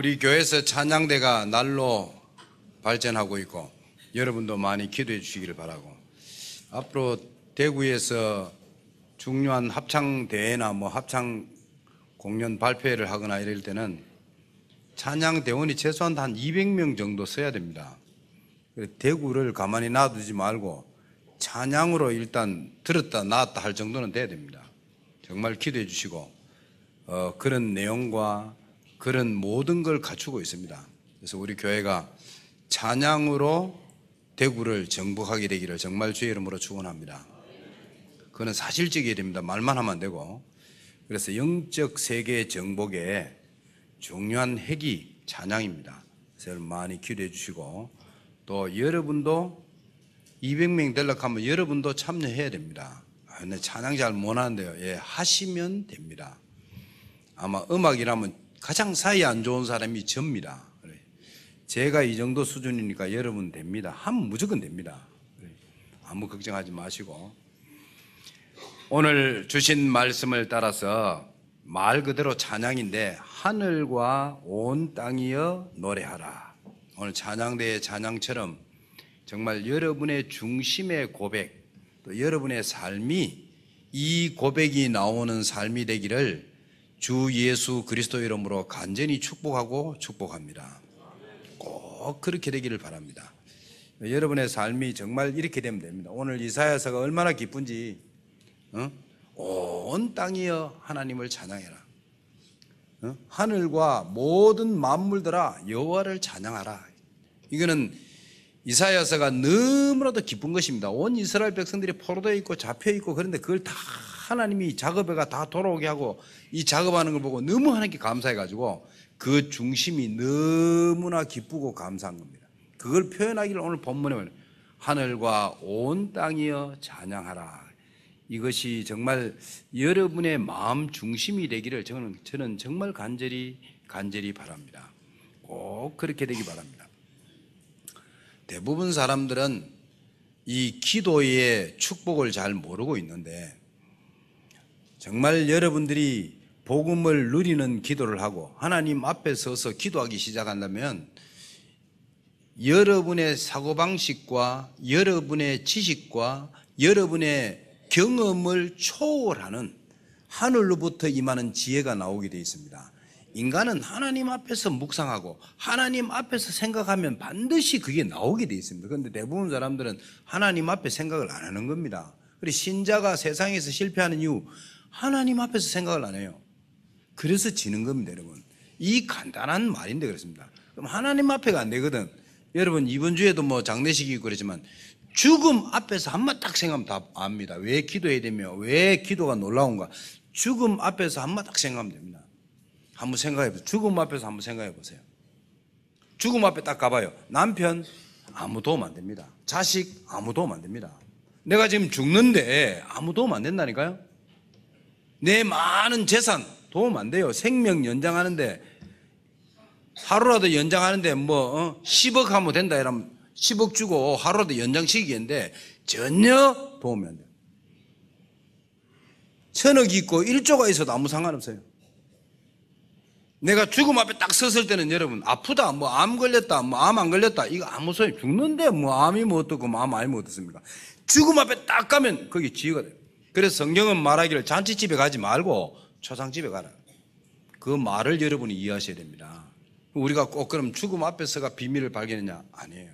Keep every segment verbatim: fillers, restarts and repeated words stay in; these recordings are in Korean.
우리 교회에서 찬양대가 날로 발전하고 있고 여러분도 많이 기도해 주시기를 바라고, 앞으로 대구에서 중요한 합창대회나 뭐 합창 공연 발표회를 하거나 이럴 때는 찬양대원이 최소한 한 이백 명 정도 써야 됩니다. 대구를 가만히 놔두지 말고 찬양으로 일단 들었다 놨다 할 정도는 돼야 됩니다. 정말 기도해 주시고 어, 그런 내용과 그런 모든 걸 갖추고 있습니다. 그래서 우리 교회가 찬양으로 대구를 정복하게 되기를 정말 주의 이름으로 축원합니다. 그거는 사실적이어야 됩니다. 말만 하면 안 되고. 그래서 영적 세계 정복에 중요한 핵이 찬양입니다. 그래서 많이 기도해 주시고, 또 여러분도 이백 명 되려고 하면 여러분도 참여해야 됩니다. 아, 근데 찬양 잘 못하는데요. 예, 하시면 됩니다. 아마 음악이라면 가장 사이 안 좋은 사람이 접니다. 제가 이 정도 수준이니까 여러분 됩니다. 하면 무조건 됩니다. 아무 걱정하지 마시고, 오늘 주신 말씀을 따라서 말 그대로 찬양인데, 하늘과 온 땅이여 노래하라. 오늘 찬양대의 찬양처럼 정말 여러분의 중심의 고백, 또 여러분의 삶이 이 고백이 나오는 삶이 되기를 주 예수 그리스도 이름으로 간절히 축복하고 축복합니다. 꼭 그렇게 되기를 바랍니다. 여러분의 삶이 정말 이렇게 되면 됩니다. 오늘 이사야서가 얼마나 기쁜지, 어? 온 땅이여 하나님을 찬양해라. 어? 하늘과 모든 만물들아 여호와를 찬양하라. 이거는 이사야서가 너무나도 기쁜 것입니다. 온 이스라엘 백성들이 포로되어 있고 잡혀 있고, 그런데 그걸 다 하나님이 작업해가 다 돌아오게 하고 이 작업하는 걸 보고 너무 하나님께 감사해 가지고 그 중심이 너무나 기쁘고 감사한 겁니다. 그걸 표현하기를 오늘 본문에 말해요. 하늘과 온 땅이여 찬양하라. 이것이 정말 여러분의 마음 중심이 되기를 저는, 저는 정말 간절히 간절히 바랍니다. 꼭 그렇게 되기 바랍니다. 대부분 사람들은 이 기도의 축복을 잘 모르고 있는데, 정말 여러분들이 복음을 누리는 기도를 하고 하나님 앞에 서서 기도하기 시작한다면 여러분의 사고방식과 여러분의 지식과 여러분의 경험을 초월하는 하늘로부터 임하는 지혜가 나오게 되어 있습니다. 인간은 하나님 앞에서 묵상하고 하나님 앞에서 생각하면 반드시 그게 나오게 되어 있습니다. 그런데 대부분 사람들은 하나님 앞에 생각을 안 하는 겁니다. 그래서 신자가 세상에서 실패하는 이유, 하나님 앞에서 생각을 안 해요. 그래서 지는 겁니다, 여러분. 이 간단한 말인데 그렇습니다. 그럼 하나님 앞에가 안 되거든. 여러분, 이번 주에도 뭐 장례식이 있고 그랬지만 죽음 앞에서 한번 딱 생각하면 다 압니다. 왜 기도해야 되며 왜 기도가 놀라운가. 죽음 앞에서 한번 딱 생각하면 됩니다. 한번 생각해 보세요. 죽음 앞에서 한번 생각해 보세요. 죽음 앞에 딱 가봐요. 남편 아무 도움 안 됩니다. 자식 아무 도움 안 됩니다. 내가 지금 죽는데 아무 도움 안 된다니까요. 내 많은 재산 도움 안 돼요. 생명 연장하는데, 하루라도 연장하는데 뭐 어? 십억 하면 된다 이러면 십억 주고 하루라도 연장시키겠는데 전혀 도움이 안 돼요. 천억이 있고 일조가 있어도 아무 상관없어요. 내가 죽음 앞에 딱 섰을 때는 여러분, 아프다, 뭐 암 걸렸다, 뭐 암 안 걸렸다, 이거 아무 소용. 죽는데 뭐 암이 뭐 어떻고 뭐 암 아니 뭐 어떻습니까? 죽음 앞에 딱 가면 거기 지혜가 돼요. 그래서 성경은 말하기를 잔치집에 가지 말고 초상집에 가라. 그 말을 여러분이 이해하셔야 됩니다. 우리가 꼭 그럼 죽음 앞에서가 비밀을 발견했냐? 아니에요.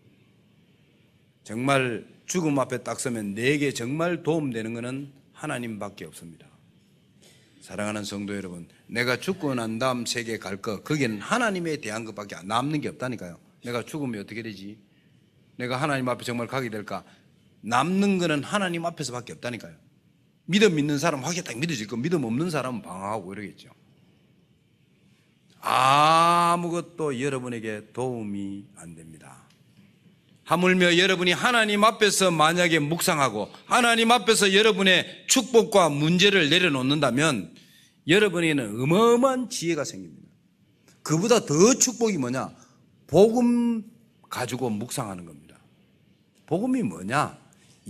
정말 죽음 앞에 딱 서면 내게 정말 도움되는 것은 하나님밖에 없습니다. 사랑하는 성도 여러분, 내가 죽고 난 다음 세계에 갈 거, 거기는 하나님에 대한 것밖에 남는 게 없다니까요. 내가 죽으면 어떻게 되지? 내가 하나님 앞에 정말 가게 될까? 남는 거는 하나님 앞에서밖에 없다니까요. 믿음 있는 사람은 확실히 딱 믿어질 거, 믿음 없는 사람은 방황하고 이러겠죠. 아무것도 여러분에게 도움이 안 됩니다. 하물며 여러분이 하나님 앞에서 만약에 묵상하고 하나님 앞에서 여러분의 축복과 문제를 내려놓는다면 여러분에게는 어마어마한 지혜가 생깁니다. 그보다 더 축복이 뭐냐? 복음 가지고 묵상하는 겁니다. 복음이 뭐냐?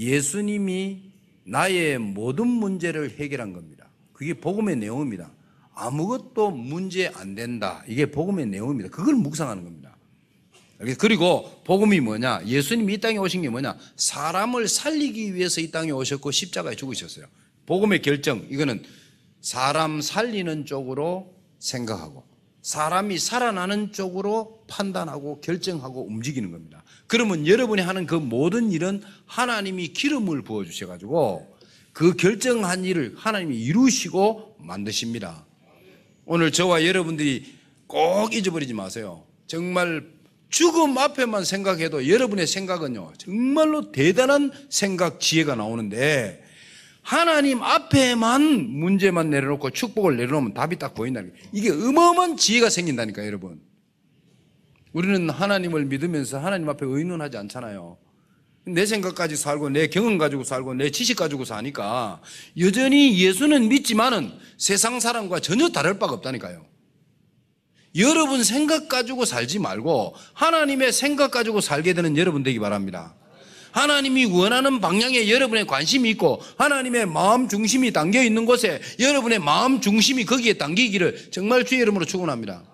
예수님이 나의 모든 문제를 해결한 겁니다. 그게 복음의 내용입니다. 아무것도 문제 안 된다. 이게 복음의 내용입니다. 그걸 묵상하는 겁니다. 그리고 복음이 뭐냐? 예수님이 이 땅에 오신 게 뭐냐? 사람을 살리기 위해서 이 땅에 오셨고 십자가에 죽으셨어요. 복음의 결정, 이거는 사람 살리는 쪽으로 생각하고 사람이 살아나는 쪽으로 판단하고 결정하고 움직이는 겁니다. 그러면 여러분이 하는 그 모든 일은 하나님이 기름을 부어주셔가지고 그 결정한 일을 하나님이 이루시고 만드십니다. 오늘 저와 여러분들이 꼭 잊어버리지 마세요. 정말 죽음 앞에만 생각해도 여러분의 생각은요, 정말로 대단한 생각 지혜가 나오는데 하나님 앞에만 문제만 내려놓고 축복을 내려놓으면 답이 딱 보인다는 거예요. 이게 어마어마한 지혜가 생긴다니까요, 여러분. 우리는 하나님을 믿으면서 하나님 앞에 의논하지 않잖아요. 내 생각 가지고 살고 내 경험 가지고 살고 내 지식 가지고 사니까 여전히 예수는 믿지만은 세상 사람과 전혀 다를 바가 없다니까요. 여러분 생각 가지고 살지 말고 하나님의 생각 가지고 살게 되는 여러분 되기 바랍니다. 하나님이 원하는 방향에 여러분의 관심이 있고 하나님의 마음 중심이 담겨 있는 곳에 여러분의 마음 중심이 거기에 담기기를 정말 주의 이름으로 축원합니다.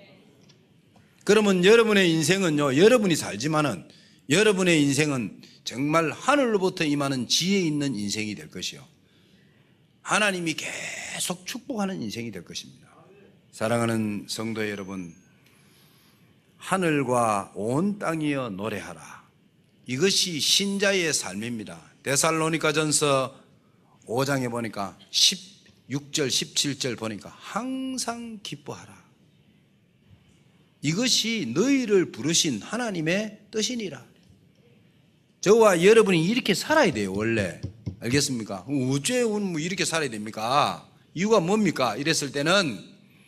그러면 여러분의 인생은요, 여러분이 살지만은 여러분의 인생은 정말 하늘로부터 임하는 지혜 있는 인생이 될 것이요, 하나님이 계속 축복하는 인생이 될 것입니다. 사랑하는 성도 여러분, 하늘과 온 땅이여 노래하라. 이것이 신자의 삶입니다. 데살로니가전서 오 장에 보니까 십육 절 십칠 절 보니까 항상 기뻐하라. 이것이 너희를 부르신 하나님의 뜻이니라. 저와 여러분이 이렇게 살아야 돼요, 원래. 알겠습니까? 어째 뭐 이렇게 살아야 됩니까? 이유가 뭡니까? 이랬을 때는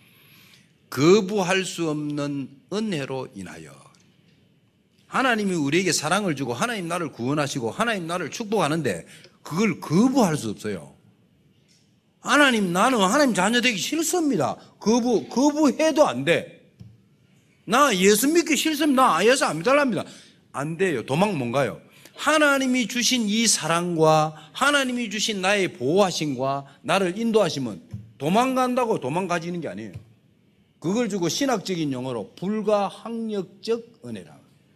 거부할 수 없는 은혜로 인하여 하나님이 우리에게 사랑을 주고 하나님 나를 구원하시고 하나님 나를 축복하는데 그걸 거부할 수 없어요. 하나님, 나는 하나님 자녀 되기 싫습니다. 거부, 거부해도 안 돼. 나 예수 믿기 싫습니다. 나 예수 안 믿달랍니다. 안 돼요. 도망 뭔가요? 하나님이 주신 이 사랑과 하나님이 주신 나의 보호하심과 나를 인도하시면 도망간다고 도망가지는 게 아니에요. 그걸 주고 신학적인 용어로 불가항력적 은혜라.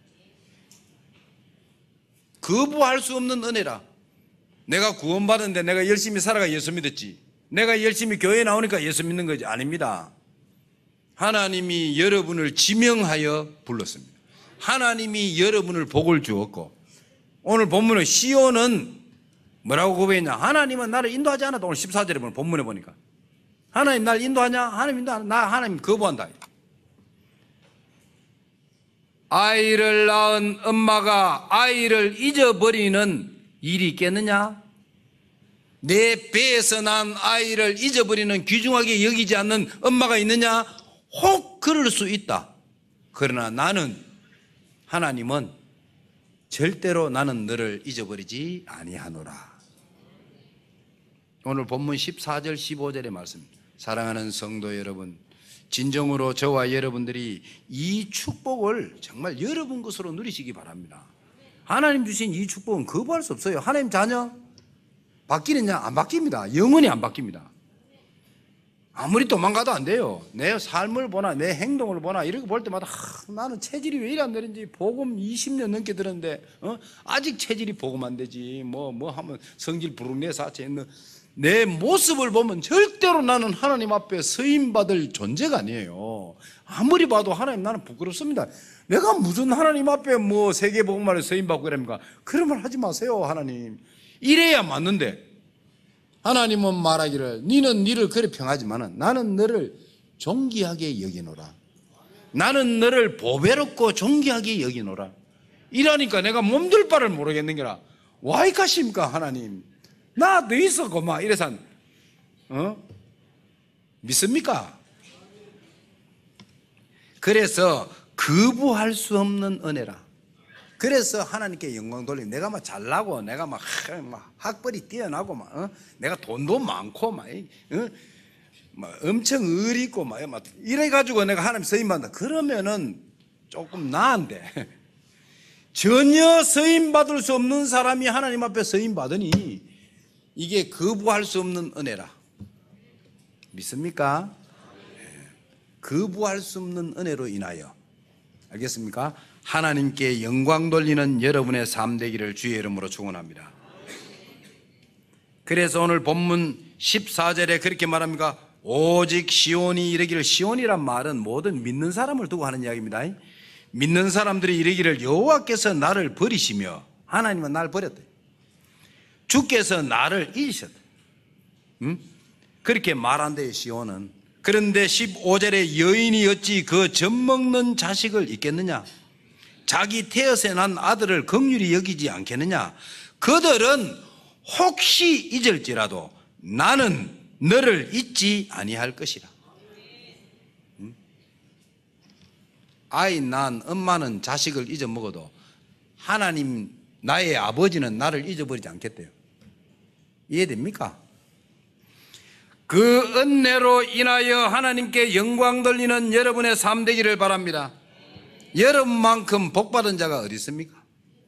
거부할 수 없는 은혜라. 내가 구원받았는데 내가 열심히 살아가 예수 믿었지, 내가 열심히 교회에 나오니까 예수 믿는 거지, 아닙니다. 하나님이 여러분을 지명하여 불렀습니다. 하나님이 여러분을 복을 주었고, 오늘 본문의 시온은 뭐라고 고백했냐? 하나님은 나를 인도하지 않았다. 오늘 십사 절에 보면 본문에 보니까 하나님 나를 인도하냐? 하나님 인도 안, 나 하나님 거부한다. 아이를 낳은 엄마가 아이를 잊어버리는 일이 있겠느냐? 내 배에서 난 아이를 잊어버리는 귀중하게 여기지 않는 엄마가 있느냐? 혹 그럴 수 있다. 그러나 나는, 하나님은 절대로 나는 너를 잊어버리지 아니하노라. 오늘 본문 십사 절 십오 절의 말씀, 사랑하는 성도 여러분, 진정으로 저와 여러분들이 이 축복을 정말 여러분 것으로 누리시기 바랍니다. 하나님 주신 이 축복은 거부할 수 없어요. 하나님 자녀 바뀌느냐? 안 바뀝니다. 영원히 안 바뀝니다. 아무리 도망가도 안 돼요. 내 삶을 보나 내 행동을 보나 이렇게 볼 때마다 하, 나는 체질이 왜 이리 안 되는지, 복음 이십 년 넘게 들었는데 어? 아직 체질이 복음 안 되지, 뭐, 뭐 하면 성질 부르네 사체. 내 모습을 보면 절대로 나는 하나님 앞에 서임받을 존재가 아니에요. 아무리 봐도 하나님 나는 부끄럽습니다. 내가 무슨 하나님 앞에 뭐 세계복음만에 서임받고 그럽니까? 그런 말 하지 마세요. 하나님 이래야 맞는데, 하나님은 말하기를 니는 니를 그리 평하지만은 나는 너를 존귀하게 여기노라. 나는 너를 보배롭고 존귀하게 여기노라. 이러니까 내가 몸둘 바를 모르겠는 게라. 와이 가십니까 하나님? 나 너 있어 고마 이래서 어? 믿습니까? 그래서 거부할 수 없는 은혜라. 그래서 하나님께 영광 돌리고, 내가 막 잘나고 내가 막, 막 학벌이 뛰어나고 막 어? 내가 돈도 많고 막, 어? 막 엄청 의리 있고 막, 막 이래 가지고 내가 하나님 서임 받는다. 그러면은 조금 나은데 전혀 서임 받을 수 없는 사람이 하나님 앞에 서임 받으니 이게 거부할 수 없는 은혜라. 믿습니까? 거부할 수 없는 은혜로 인하여, 알겠습니까? 하나님께 영광 돌리는 여러분의 삶 되기를 주의 이름으로 축원합니다. 그래서 오늘 본문 십사 절에 그렇게 말합니까? 오직 시온이 이르기를, 시온이란 말은 모든 믿는 사람을 두고 하는 이야기입니다. 믿는 사람들이 이르기를 여호와께서 나를 버리시며, 하나님은 나를 버렸대. 주께서 나를 잊으셨대. 응? 그렇게 말한대요, 시온은. 그런데 십오 절에 여인이 어찌 그 젖먹는 자식을 잊겠느냐? 자기 태어서 난 아들을 긍휼히 여기지 않겠느냐? 그들은 혹시 잊을지라도 나는 너를 잊지 아니할 것이라. 응? 아이 낳은 엄마는 자식을 잊어먹어도 하나님, 나의 아버지는 나를 잊어버리지 않겠대요. 이해됩니까? 그 은혜로 인하여 하나님께 영광 돌리는 여러분의 삶 되기를 바랍니다. 여러분만큼 복받은 자가 어디 있습니까?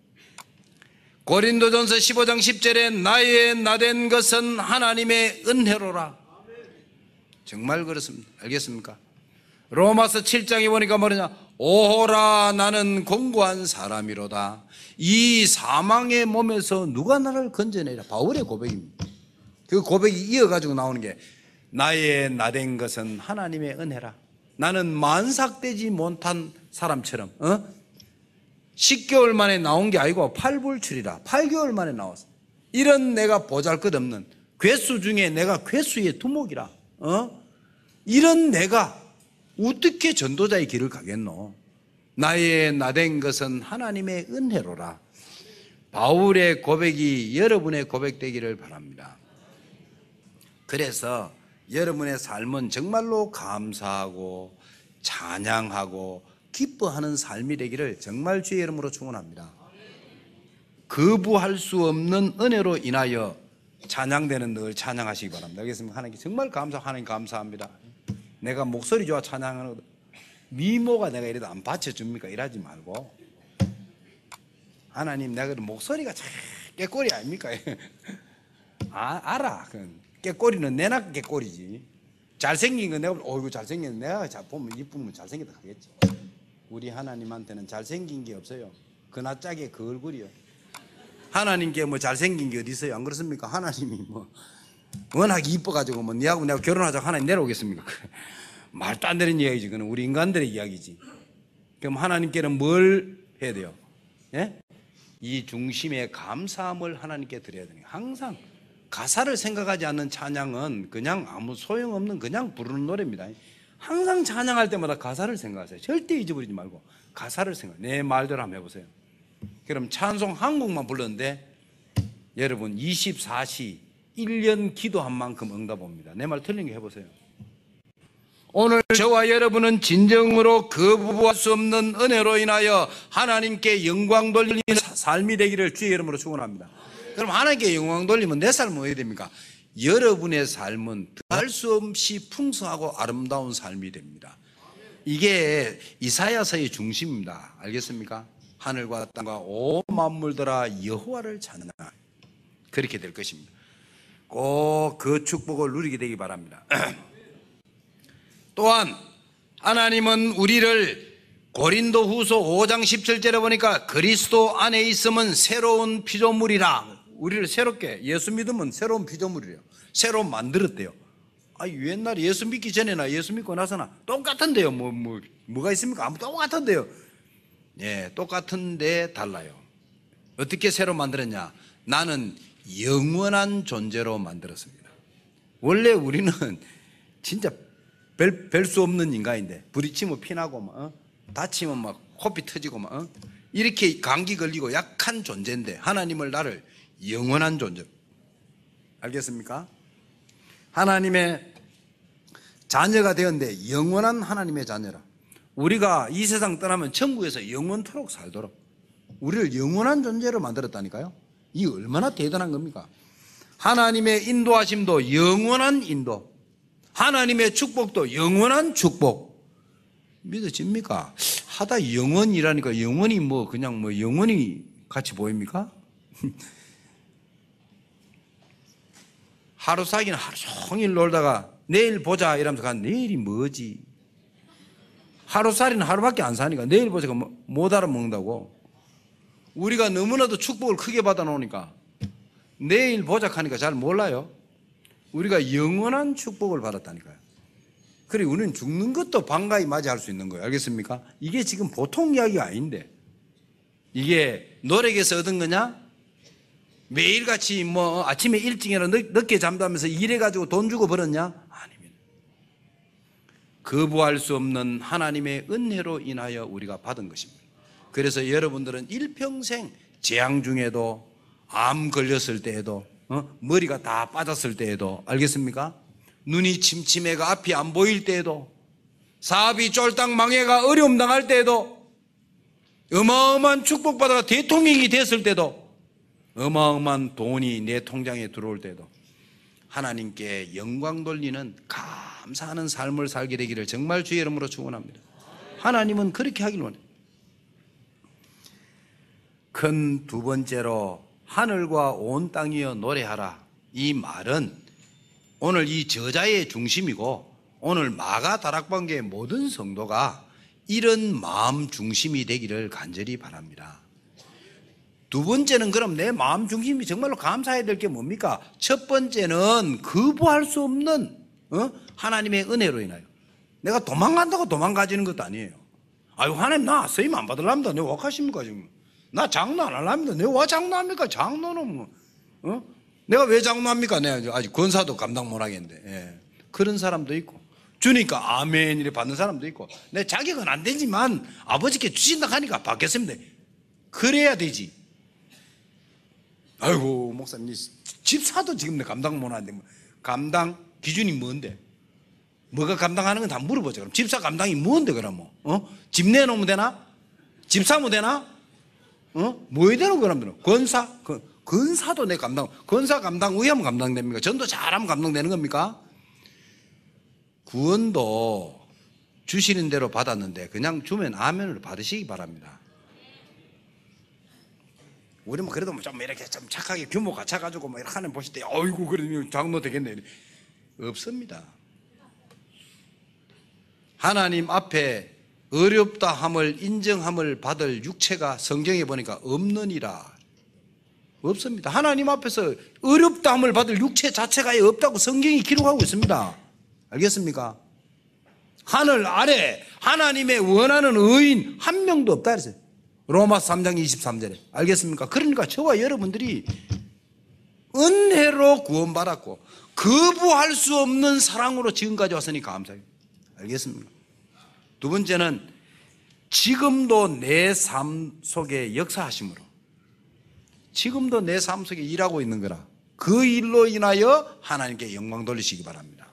고린도전서 십오 장 십 절에 나의 나된 것은 하나님의 은혜로라. 정말 그렇습니다. 알겠습니까? 로마서 칠 장에 보니까 뭐냐? 오호라 나는 공고한 사람이로다. 이 사망의 몸에서 누가 나를 건져내리라. 바울의 고백입니다. 그 고백이 이어가지고 나오는 게 나의 나된 것은 하나님의 은혜라. 나는 만삭되지 못한 사람처럼 어? 십 개월 만에 나온 게 아니고 팔불출이라. 팔 개월 만에 나왔어. 이런 내가 보잘것없는 괴수 중에 내가 괴수의 두목이라. 어? 이런 내가 어떻게 전도자의 길을 가겠노? 나의 나된 것은 하나님의 은혜로라. 바울의 고백이 여러분의 고백 되기를 바랍니다. 그래서 여러분의 삶은 정말로 감사하고 찬양하고 기뻐하는 삶이 되기를 정말 주의 이름으로 축원합니다. 거부할 수 없는 은혜로 인하여 찬양되는 늘 찬양하시기 바랍니다. 알겠습니까? 하나님께 정말 감사, 하나님 감사합니다. 내가 목소리 좋아 찬양하는 거, 미모가 내가 이래도 안 받쳐줍니까? 이러지 말고, 하나님 내가 목소리가 참 깨꼬리 아닙니까? 아, 알아. 깨꼬리는 내나 깨꼬리지. 잘생긴 건 내가 어이구 잘생긴, 내가 잘 보면 이쁘면 잘생겼다 하겠지. 우리 하나님한테는 잘생긴 게 없어요. 그나 짝에 그 얼굴이요. 하나님께 뭐 잘생긴 게 어디 있어요? 안 그렇습니까? 하나님이 뭐 워낙 이뻐가지고 뭐 니하고 내가 결혼하자고 하나님 내려오겠습니까? 말도 안 되는 이야기지. 그건 우리 인간들의 이야기지. 그럼 하나님께는 뭘 해야 돼요? 예? 이 중심에 감사함을 하나님께 드려야 되는 거예요. 항상 가사를 생각하지 않는 찬양은 그냥 아무 소용없는 그냥 부르는 노래입니다. 항상 찬양할 때마다 가사를 생각하세요. 절대 잊어버리지 말고 가사를 생각. 내 말대로 한번 해보세요. 그럼 찬송 한 곡만 불렀는데 여러분 이십사 시 일 년 기도한 만큼 응답 옵니다. 내 말 틀린 거 해보세요. 오늘 저와 여러분은 진정으로 거부할 수 없는 은혜로 인하여 하나님께 영광 돌리는 삶이 되기를 주의 이름으로 축원합니다. 그럼 하나님께 영광 돌리면 내 삶은 어떻게 됩니까? 여러분의 삶은 더할 수 없이 풍성하고 아름다운 삶이 됩니다. 이게 이사야서의 중심입니다. 알겠습니까? 하늘과 땅과 온 만물들아 여호와를 찬양하라. 그렇게 될 것입니다. 꼭 그 축복을 누리게 되기 바랍니다. 또한 하나님은 우리를 고린도후서 오 장 십칠 절에 보니까 그리스도 안에 있으면 새로운 피조물이라. 우리를 새롭게, 예수 믿으면 새로운 피조물이래요. 새로 만들었대요. 아, 옛날에 예수 믿기 전에나 예수 믿고 나서나 똑같은데요. 뭐, 뭐, 뭐가 있습니까? 아무 똑같은데요. 예, 똑같은데 달라요. 어떻게 새로 만들었냐? 나는 영원한 존재로 만들었습니다. 원래 우리는 진짜 별, 별 수 없는 인간인데, 부딪히면 피나고, 막, 어? 다치면 막 코피 터지고, 막, 어? 이렇게 감기 걸리고 약한 존재인데, 하나님을 나를 영원한 존재. 알겠습니까? 하나님의 자녀가 되었는데, 영원한 하나님의 자녀라. 우리가 이 세상 떠나면 천국에서 영원토록 살도록 우리를 영원한 존재로 만들었다니까요. 이 얼마나 대단한 겁니까? 하나님의 인도하심도 영원한 인도, 하나님의 축복도 영원한 축복. 믿어집니까? 하다 영원이라니까 영원이 뭐 그냥 뭐 영원히 같이 보입니까? 하루 사기는 하루 종일 놀다가 내일 보자 이러면서 간 내일이 뭐지? 하루살이는 하루밖에 안 사니까 내일 보자가 못 알아먹는다고. 우리가 너무나도 축복을 크게 받아놓으니까 내일 보자 하니까 잘 몰라요. 우리가 영원한 축복을 받았다니까요. 그리고 우리는 죽는 것도 반가이 맞이할 수 있는 거예요. 알겠습니까? 이게 지금 보통 이야기가 아닌데, 이게 노력에서 얻은 거냐? 매일같이 뭐 아침에 일찍 일어나 늦게 잠자면서 일해가지고 돈 주고 벌었냐? 아닙니다. 거부할 수 없는 하나님의 은혜로 인하여 우리가 받은 것입니다. 그래서 여러분들은 일평생 재앙 중에도, 암 걸렸을 때에도, 어? 머리가 다 빠졌을 때에도, 알겠습니까? 눈이 침침해가 앞이 안 보일 때에도, 사업이 쫄딱 망해가 어려움 당할 때에도, 어마어마한 축복받아가 대통령이 됐을 때도, 어마어마한 돈이 내 통장에 들어올 때도 하나님께 영광 돌리는 감사하는 삶을 살게 되기를 정말 주의 이름으로 축원합니다. 하나님은 그렇게 하길 원해요. 큰 두 번째로 하늘과 온 땅이여 노래하라. 이 말은 오늘 이 저자의 중심이고, 오늘 마가 다락방교의 모든 성도가 이런 마음 중심이 되기를 간절히 바랍니다. 두 번째는 그럼 내 마음 중심이 정말로 감사해야 될 게 뭡니까? 첫 번째는 거부할 수 없는 어? 하나님의 은혜로 인하여. 내가 도망간다고 도망가지는 것도 아니에요. 아유, 하나님 나 쓰임 안 받으랍니다. 내 wak하십니까 지금? 나 장로 안 하랍니다. 내가 와 장로합니까? 장로는 뭐 어? 내가 왜 장로합니까? 내가 아직 권사도 감당 못 하겠는데. 예. 그런 사람도 있고, 주니까 아멘 이래 받는 사람도 있고, 내 자격은 안 되지만 아버지께 주신다 하니까 받겠습니다. 그래야 되지. 아이고 목사님 집사도 지금 내 감당 못 하는데, 감당 기준이 뭔데? 뭐가 감당하는 건 다 물어보죠. 그럼 집사 감당이 뭔데 그럼 뭐? 어? 집 내놓으면 되나? 집 사면 되나? 어? 뭐 해야 되는 거라면? 권사? 그, 권사도 내 감당, 권사 감당 의하면 감당됩니까? 전도 잘하면 감당되는 겁니까? 구원도 주시는 대로 받았는데 그냥 주면 아멘을 받으시기 바랍니다. 우리 뭐 그래도 좀 이렇게 좀 착하게 규모가 작아가지고 뭐 이렇게 하는 보실 때, 어이구, 그러면 장로 되겠네. 없습니다. 하나님 앞에 어렵다 함을 인정함을 받을 육체가 성경에 보니까 없느니라. 없습니다. 하나님 앞에서 어렵다 함을 받을 육체 자체가 없다고 성경이 기록하고 있습니다. 알겠습니까? 하늘 아래 하나님의 원하는 의인 한 명도 없다 그랬어요. 로마서 삼 장 이십삼 절에. 알겠습니까? 그러니까 저와 여러분들이 은혜로 구원받았고 거부할 수 없는 사랑으로 지금까지 왔으니 감사해요. 알겠습니까? 두 번째는 지금도 내 삶 속에 역사하심으로, 지금도 내 삶 속에 일하고 있는 거라 그 일로 인하여 하나님께 영광 돌리시기 바랍니다.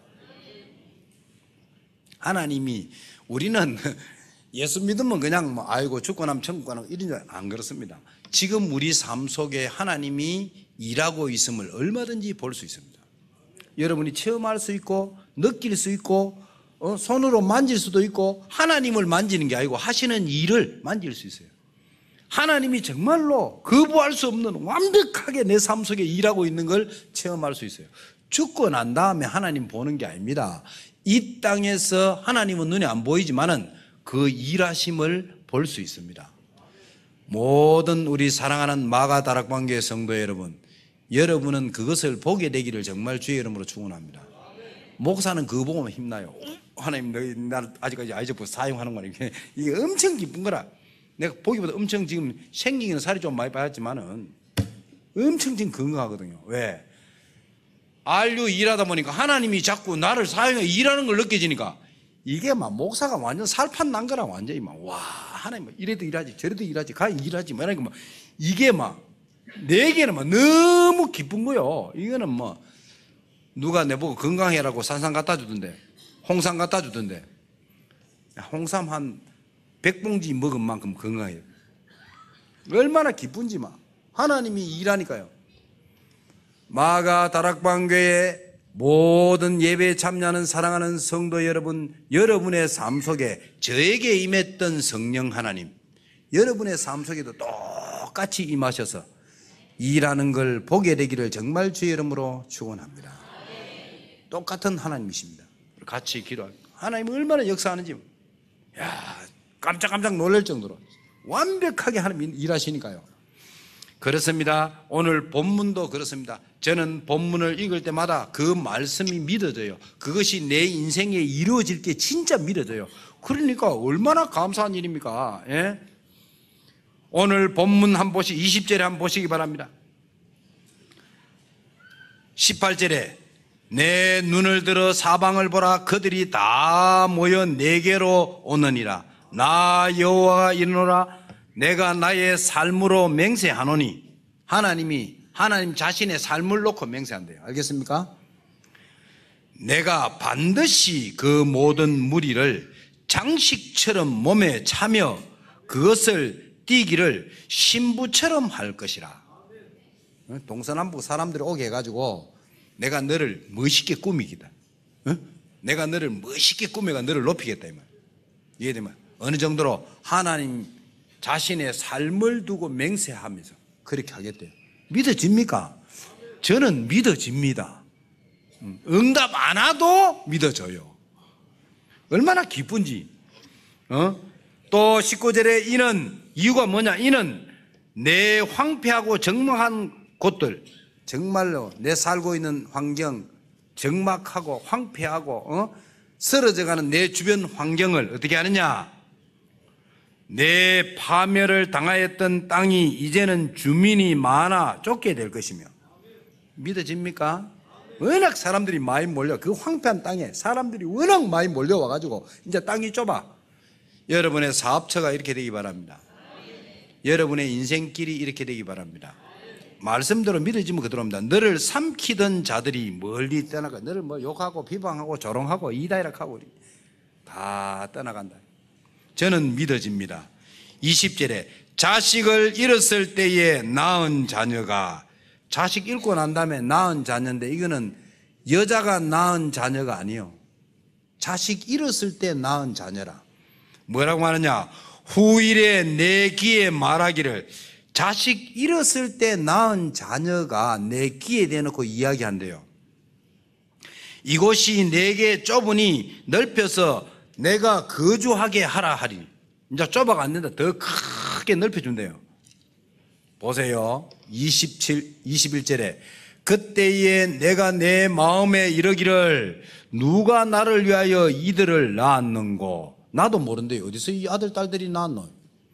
하나님이, 우리는 예수 믿으면 그냥 뭐 아이고 죽고 나면 천국 가는 이런 줄 안 그렇습니다. 지금 우리 삶 속에 하나님이 일하고 있음을 얼마든지 볼 수 있습니다. 여러분이 체험할 수 있고 느낄 수 있고 어, 손으로 만질 수도 있고, 하나님을 만지는 게 아니고 하시는 일을 만질 수 있어요. 하나님이 정말로 거부할 수 없는 완벽하게 내 삶 속에 일하고 있는 걸 체험할 수 있어요. 죽고 난 다음에 하나님 보는 게 아닙니다. 이 땅에서 하나님은 눈에 안 보이지만은 그 일하심을 볼 수 있습니다. 모든 우리 사랑하는 마가 다락방교회 성도 여러분, 여러분은 그것을 보게 되기를 정말 주의 이름으로 축원합니다. 목사는 그거 보면 힘나요. 하나님 너희 나를 아직까지 아이즈부 사용하는 거니 이게 엄청 기쁜 거라. 내가 보기보다 엄청 지금 생기기는 살이 좀 많이 빠졌지만은 엄청 지금 건강하거든요. 왜? 알류 일하다 보니까 하나님이 자꾸 나를 사용해 일하는 걸 느껴지니까 이게 막 목사가 완전 살판 난 거라. 완전히 막 와 하나님 이래도 일하지 저래도 일하지 가 일하지 막 이러니까 막 이게 막 내게는 막 너무 기쁜 거요. 이거는 뭐 누가 내보고 건강해라고 산삼 갖다 주던데, 홍삼 갖다 주던데, 홍삼 한 백 봉지 먹은 만큼 건강해요. 얼마나 기쁜지 막. 하나님이 일하니까요. 마가 다락방교회 모든 예배에 참여하는 사랑하는 성도 여러분, 여러분의 삶 속에 저에게 임했던 성령 하나님, 여러분의 삶 속에도 똑같이 임하셔서 일하는 걸 보게 되기를 정말 주의 이름으로 축원합니다. 똑같은 하나님이십니다. 같이 기도합니다. 하나님은 얼마나 역사하는지. 야, 깜짝깜짝 놀랄 정도로 완벽하게 하나님 일하시니까요. 그렇습니다. 오늘 본문도 그렇습니다. 저는 본문을 읽을 때마다 그 말씀이 믿어져요. 그것이 내 인생에 이루어질 게 진짜 믿어져요. 그러니까 얼마나 감사한 일입니까? 예? 오늘 본문 한 보시, 이십 절에 한번 보시기 바랍니다. 십팔 절에 내 눈을 들어 사방을 보라. 그들이 다 모여 내게로 오느니라. 나 여호와가 이르노라. 내가 나의 삶으로 맹세하노니. 하나님이 하나님 자신의 삶을 놓고 맹세한대요. 알겠습니까? 내가 반드시 그 모든 무리를 장식처럼 몸에 차며 그것을 띠기를 신부처럼 할 것이라. 동서남북 사람들이 오게 해가지고 내가 너를 멋있게 꾸미기다. 내가 너를 멋있게 꾸며가 너를 높이겠다 이 말. 이해되면 어느 정도로 하나님 자신의 삶을 두고 맹세하면서 그렇게 하겠대요. 믿어집니까? 저는 믿어집니다. 응답 안 와도 믿어져요. 얼마나 기쁜지. 어? 또 십구 절에 이는 이유가 뭐냐? 이는 내 황폐하고 적막한 곳들, 정말로 내 살고 있는 환경 적막하고 황폐하고 어? 쓰러져가는 내 주변 환경을 어떻게 하느냐? 내 파멸을 당하였던 땅이 이제는 주민이 많아 쫓게 될 것이며. 믿어집니까? 워낙 사람들이 많이 몰려, 그 황폐한 땅에 사람들이 워낙 많이 몰려와가지고 이제 땅이 좁아. 여러분의 사업처가 이렇게 되기 바랍니다. 여러분의 인생길이 이렇게 되기 바랍니다. 말씀대로 믿어지면 그대로입니다. 너를 삼키던 자들이 멀리 떠나가. 너를 뭐 욕하고 비방하고 조롱하고 이다이락하고 다 떠나간다. 저는 믿어집니다. 이십 절에 자식을 잃었을 때에 낳은 자녀가, 자식 잃고 난 다음에 낳은 자녀인데 이거는 여자가 낳은 자녀가 아니에요. 자식 잃었을 때 낳은 자녀라. 뭐라고 하느냐? 후일에 내 귀에 말하기를, 자식 잃었을 때 낳은 자녀가 내 귀에 대놓고 이야기한대요. 이곳이 내게 좁으니 넓혀서 내가 거주하게 하라 하리. 이제 좁아가 안 된다. 더 크게 넓혀준대요. 보세요. 이십칠, 이십일 절에 그때에 내가 내 마음에 이르기를 누가 나를 위하여 이들을 낳았는고. 나도 모른대요. 어디서 이 아들 딸들이 낳았노?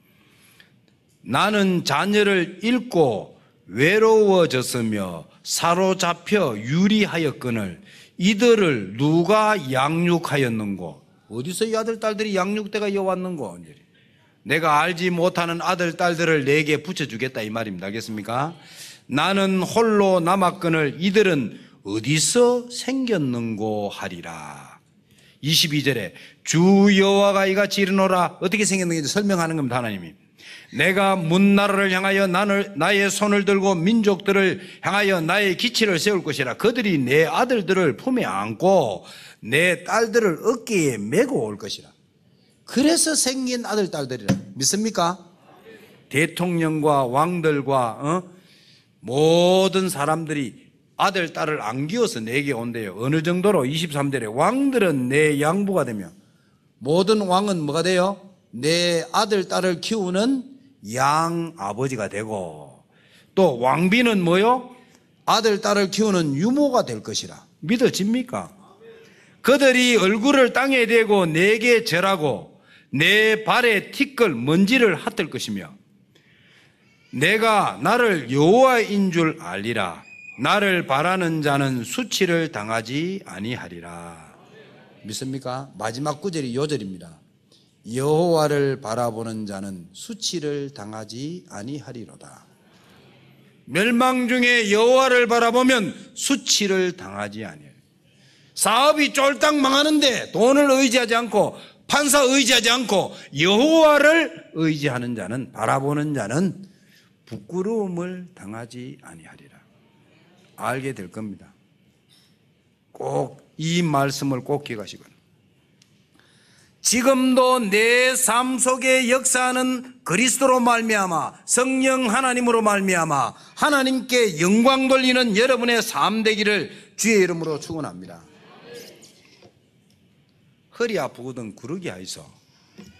나는 자녀를 잃고 외로워졌으며 사로잡혀 유리하였거늘 이들을 누가 양육하였는고. 어디서 이 아들 딸들이 양육대가 여왔는고. 내가 알지 못하는 아들 딸들을 내게 붙여주겠다 이 말입니다. 알겠습니까? 나는 홀로 남았거늘 이들은 어디서 생겼는고 하리라. 이십이 절에 주 여호와가 이같이 이르노라. 어떻게 생겼는지 설명하는 겁니다. 하나님이 내가 문나라를 향하여 나를, 나의 손을 들고 민족들을 향하여 나의 기치를 세울 것이라. 그들이 내 아들들을 품에 안고 내 딸들을 어깨에 메고 올 것이라. 그래서 생긴 아들 딸들이라. 믿습니까? 대통령과 왕들과 어? 모든 사람들이 아들 딸을 안기어서 내게 온대요. 어느 정도로? 이십삼 절에 왕들은 내 양부가 되며. 모든 왕은 뭐가 돼요? 내 아들 딸을 키우는 양 아버지가 되고, 또 왕비는 뭐요? 아들 딸을 키우는 유모가 될 것이라. 믿어집니까? 그들이 얼굴을 땅에 대고 내게 절하고 내 발에 티끌 먼지를 핫을 것이며 내가 나를 여호와인 줄 알리라. 나를 바라는 자는 수치를 당하지 아니하리라. 믿습니까? 마지막 구절이 요절입니다. 여호와를 바라보는 자는 수치를 당하지 아니하리로다. 멸망 중에 여호와를 바라보면 수치를 당하지 아니하리라. 사업이 쫄딱 망하는데 돈을 의지하지 않고 판사 의지하지 않고 여호와를 의지하는 자는, 바라보는 자는 부끄러움을 당하지 아니하리라. 알게 될 겁니다. 꼭 이 말씀을 꼭 기억하시고, 지금도 내 삶 속에 역사하는 그리스도로 말미암아 성령 하나님으로 말미암아 하나님께 영광 돌리는 여러분의 삶 되기를 주의 이름으로 축원합니다. 허리 아프거든 구르기 하이소.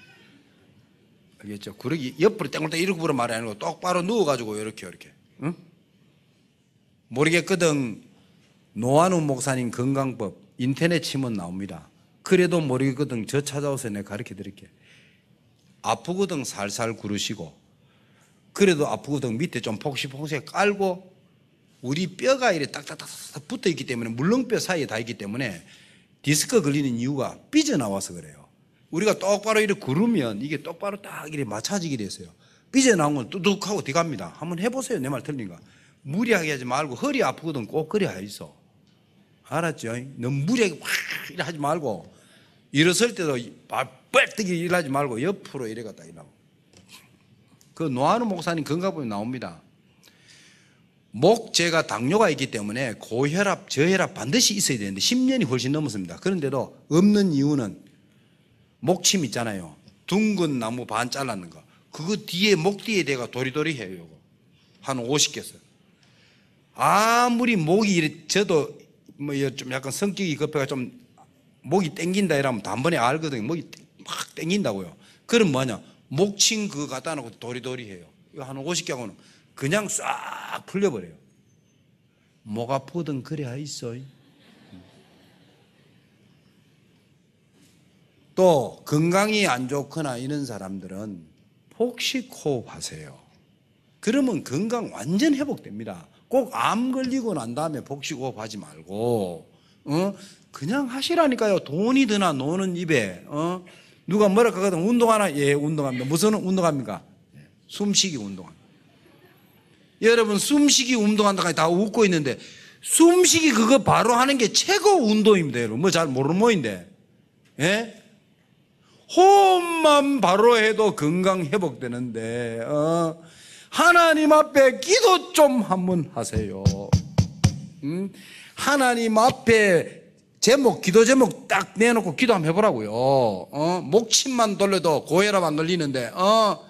알겠죠? 구르기 옆으로 땡글땡 이렇게 부르 말이 아니고 똑바로 누워가지고 이렇게 이렇게. 응? 모르겠거든. 노한우 목사님 건강법 인터넷 치면 나옵니다. 그래도 모르겠거든. 저 찾아오세요. 내가 가르쳐 드릴게. 아프거든 살살 구르시고, 그래도 아프거든 밑에 좀 폭시폭시 깔고, 우리 뼈가 이렇게 딱딱딱 붙어 있기 때문에, 물렁뼈 사이에 다 있기 때문에 디스크 걸리는 이유가 삐져나와서 그래요. 우리가 똑바로 이렇게 구르면 이게 똑바로 딱 이렇게 맞춰지게 됐어요. 삐져나오면 뚜둑하고 뒤갑니다. 한번 해보세요. 내 말 틀린가? 무리하게 하지 말고, 허리 아프거든 꼭 그래 있어. 알았죠? 너무 무리하게 확 이래 하지 말고, 일어설 때도 뻘떡이 일하지 말고 옆으로 이래 갔다 일하고. 그 노한우 목사님 건강법에 나옵니다. 목재가 당뇨가 있기 때문에 고혈압, 저혈압 반드시 있어야 되는데 십 년이 훨씬 넘었습니다. 그런데도 없는 이유는 목침 있잖아요. 둥근 나무 반 잘랐는 거. 그거 뒤에 목 뒤에 대가 도리도리 해요. 요거. 한 오십 개 써요. 아무리 목이 이래, 저도 뭐 좀 약간 성격이 급해가 좀 목이 땡긴다 이러면 단번에 알거든요. 목이 막 땡긴다고요. 그럼 뭐냐? 목침 그거 갖다 놓고 도리도리 해요. 이거 한 오십 개 하고는 그냥 싹 풀려버려요. 목 아프거든 그래야 있어. 또 건강이 안 좋거나 이런 사람들은 폭식 호흡하세요. 그러면 건강 완전 회복됩니다. 꼭 암 걸리고 난 다음에 복식 호흡하지 말고, 어? 그냥 하시라니까요. 돈이 드나 노는 입에, 어? 누가 뭐라 하거든. 운동하나? 예, 운동합니다. 무슨 운동합니까? 숨쉬기 운동합니다. 여러분, 숨쉬기 운동한다고 다 웃고 있는데, 숨쉬기 그거 바로 하는 게 최고 운동입니다. 여러분, 뭐 잘 모르는 모인데, 예? 호흡만 바로 해도 건강 회복되는데, 어? 하나님 앞에 기도 좀 한번 하세요. 음? 하나님 앞에 제목, 기도 제목 딱 내놓고 기도 한번 해보라고요. 어? 목침만 돌려도 고혈압 안 걸리는데, 어?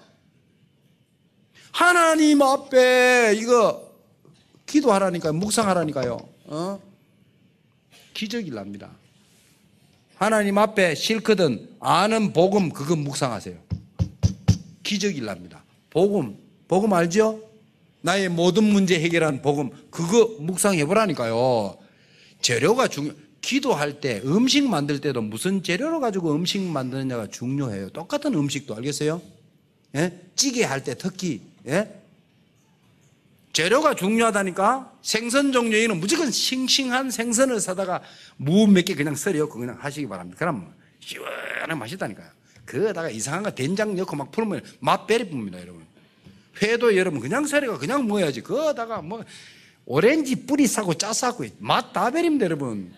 하나님 앞에 이거 기도하라니까요. 묵상하라니까요. 어? 기적이 납니다. 하나님 앞에 싫거든 아는 복음 그거 묵상하세요. 기적이 납니다. 복음, 복음 알죠? 나의 모든 문제 해결하는 복음 그거 묵상해보라니까요. 재료가 중요. 기도할 때 음식 만들 때도 무슨 재료로 가지고 음식 만드느냐가 중요해요. 똑같은 음식도 알겠어요? 예? 찌개 할 때 특히, 예? 재료가 중요하다니까. 생선 종류에는 무조건 싱싱한 생선을 사다가 무 몇 개 그냥 썰어 그냥 하시기 바랍니다. 그럼 시원하게 맛있다니까요. 그거다가 이상한 거 된장 넣고 막 풀면 맛배리 뿝니다, 여러분. 회도 여러분 그냥 썰어가 그냥 먹어야지. 그거다가 뭐 오렌지 뿌리 싸고 짜 싸고 맛 다 베립니다, 여러분.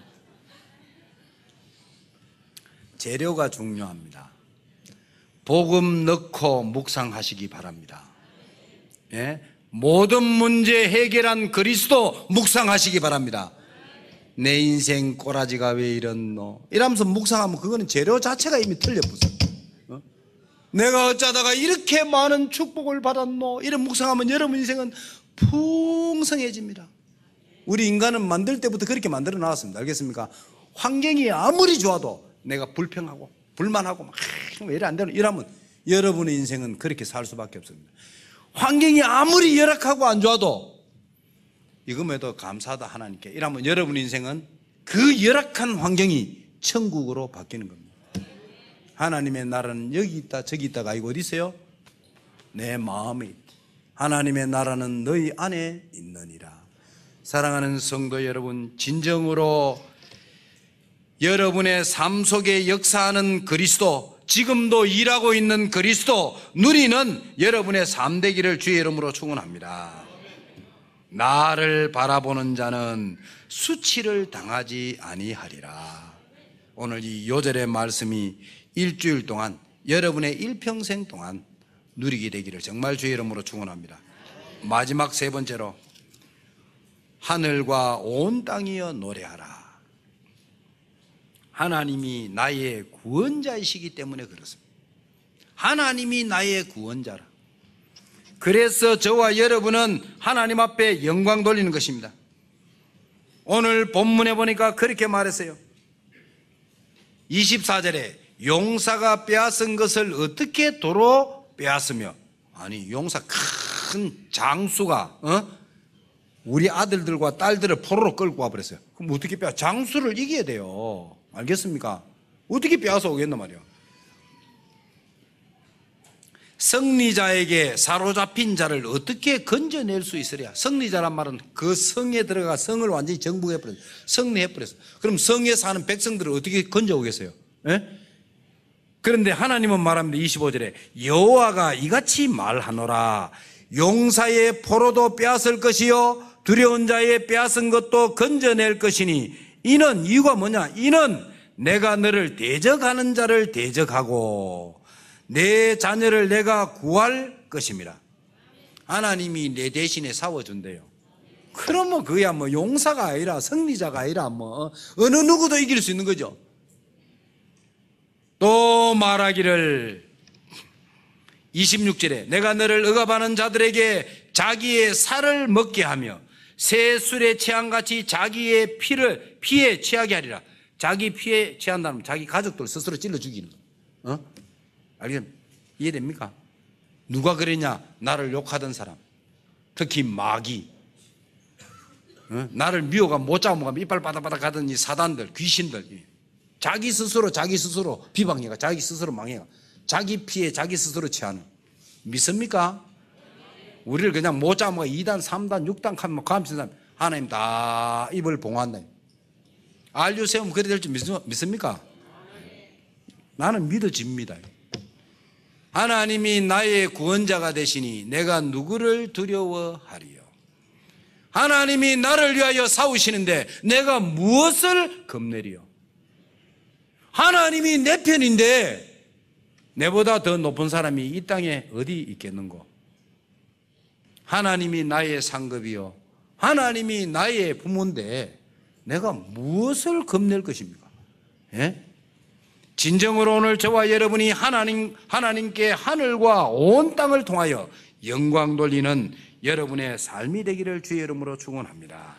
재료가 중요합니다. 복음 넣고 묵상하시기 바랍니다. 예? 모든 문제 해결한 그리스도 묵상하시기 바랍니다. 내 인생 꼬라지가 왜 이렇노? 이러면서 묵상하면 그거는 재료 자체가 이미 틀려붙어요. 어? 내가 어쩌다가 이렇게 많은 축복을 받았노? 이런 묵상하면 여러분 인생은 풍성해집니다. 우리 인간은 만들 때부터 그렇게 만들어 놨습니다. 알겠습니까? 환경이 아무리 좋아도 내가 불평하고 불만하고 막 왜 이래 안 되노? 이러면 여러분의 인생은 그렇게 살 수밖에 없습니다. 환경이 아무리 열악하고 안 좋아도 이금에도 감사하다 하나님께 이러면 여러분 인생은 그 열악한 환경이 천국으로 바뀌는 겁니다. 하나님의 나라는 여기 있다 저기 있다가 아니고 어디 있어요? 내 마음에 있다. 하나님의 나라는 너희 안에 있느니라. 사랑하는 성도 여러분, 진정으로 여러분의 삶 속에 역사하는 그리스도, 지금도 일하고 있는 그리스도 누리는 여러분의 삶 되기를 주의 이름으로 축원합니다. 나를 바라보는 자는 수치를 당하지 아니하리라. 오늘 이 요절의 말씀이 일주일 동안 여러분의 일평생 동안 누리게 되기를 정말 주의 이름으로 축원합니다. 마지막 세 번째로 하늘과 온 땅이여 노래하라. 하나님이 나의 구원자이시기 때문에 그렇습니다. 하나님이 나의 구원자라. 그래서 저와 여러분은 하나님 앞에 영광 돌리는 것입니다. 오늘 본문에 보니까 그렇게 말했어요. 이십사 절에 용사가 빼앗은 것을 어떻게 도로 빼앗으며. 아니 용사 큰 장수가 어? 우리 아들들과 딸들을 포로로 끌고 와버렸어요. 그럼 어떻게 빼앗? 장수를 이겨야 돼요. 알겠습니까? 어떻게 빼앗아 오겠나 말이야. 승리자에게 사로잡힌 자를 어떻게 건져낼 수 있으랴. 승리자란 말은 그 성에 들어가 성을 완전히 정복해버렸어. 승리해버렸어. 그럼 성에 사는 백성들을 어떻게 건져오겠어요? 예? 그런데 하나님은 말합니다. 이십오 절에 여호와가 이같이 말하노라. 용사의 포로도 빼앗을 것이요 두려운 자의 빼앗은 것도 건져낼 것이니 이는 이유가 뭐냐? 이는 내가 너를 대적하는 자를 대적하고 내 자녀를 내가 구할 것입니다. 하나님이 내 대신에 싸워준대요. 그러면 그야 뭐 용사가 아니라 승리자가 아니라 뭐 어느 누구도 이길 수 있는 거죠. 또 말하기를 이십육 절에 내가 너를 억압하는 자들에게 자기의 살을 먹게 하며 새 술에 취한같이 자기의 피를 피에 취하게 하리라. 자기 피에 취한다면 자기 가족들 스스로 찔러 죽이는 거. 어? 알겠습니까? 이해됩니까? 누가 그랬냐? 나를 욕하던 사람, 특히 마귀, 어? 나를 미워가 못 잡아먹으면 이빨 바닥바닥 하던 이 사단들, 귀신들, 자기 스스로 자기 스스로 비방해가 자기 스스로 망해가 자기 피에 자기 스스로 취하는. 믿습니까? 우리를 그냥 못 잡아먹어 이 단, 삼 단, 육 단 하면 감신 사람 하나님 다 입을 봉한다. 알류 세우면 그래 될지 믿습니까? 나는 믿어집니다. 하나님이 나의 구원자가 되시니 내가 누구를 두려워하리요? 하나님이 나를 위하여 싸우시는데 내가 무엇을 겁내리요? 하나님이 내 편인데 내보다 더 높은 사람이 이 땅에 어디 있겠는고? 하나님이 나의 상급이요 하나님이 나의 부모인데 내가 무엇을 겁낼 것입니까? 예? 진정으로 오늘 저와 여러분이 하나님, 하나님께 하늘과 온 땅을 통하여 영광 돌리는 여러분의 삶이 되기를 주의 이름으로 축원합니다.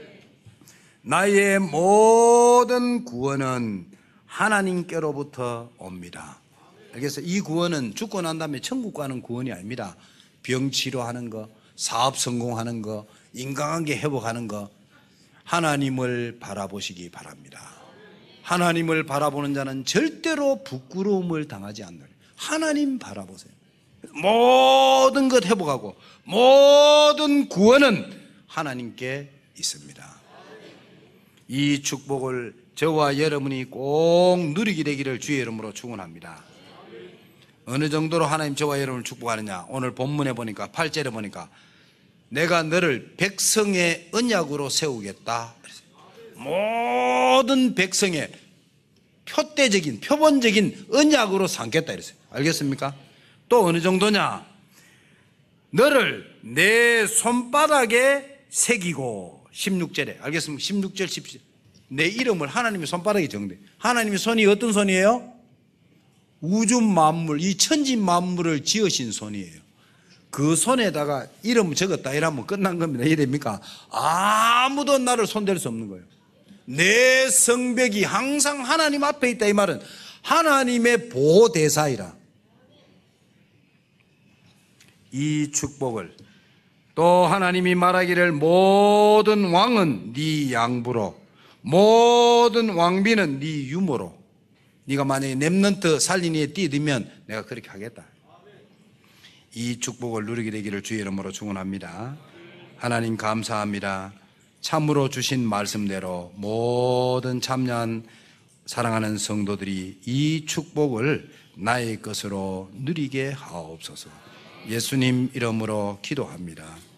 나의 모든 구원은 하나님께로부터 옵니다. 그래서 이 구원은 죽고 난 다음에 천국 가는 구원이 아닙니다. 병 치료하는 거, 사업 성공하는 거, 인간관계 회복하는 거, 하나님을 바라보시기 바랍니다. 하나님을 바라보는 자는 절대로 부끄러움을 당하지 않는. 하나님 바라보세요. 모든 것 회복하고 모든 구원은 하나님께 있습니다. 이 축복을 저와 여러분이 꼭 누리게 되기를 주의 이름으로 축원합니다. 어느 정도로 하나님 저와 여러분을 축복하느냐? 오늘 본문에 보니까 팔 절에 보니까 내가 너를 백성의 언약으로 세우겠다. 모든 백성의 표대적인 표본적인 언약으로 삼겠다 이랬어요. 알겠습니까? 또 어느 정도냐? 너를 내 손바닥에 새기고 십육 절에 알겠습니까? 십육 절 십칠 절 내 이름을 하나님의 손바닥에 적대. 하나님의 손이 어떤 손이에요? 우주 만물, 이 천지 만물을 지으신 손이에요. 그 손에다가 이름 적었다 이러면 끝난 겁니다. 이해됩니까? 아무도 나를 손댈 수 없는 거예요. 내 성벽이 항상 하나님 앞에 있다 이 말은 하나님의 보호대사이라. 이 축복을 또 하나님이 말하기를 모든 왕은 네 양부로 모든 왕비는 네 유모로 네가 만약에 렘넌트 살리니에 뛰들면 내가 그렇게 하겠다. 이 축복을 누리게 되기를 주의 이름으로 축원합니다. 하나님 감사합니다. 참으로 주신 말씀대로 모든 참여한 사랑하는 성도들이 이 축복을 나의 것으로 누리게 하옵소서. 예수님 이름으로 기도합니다.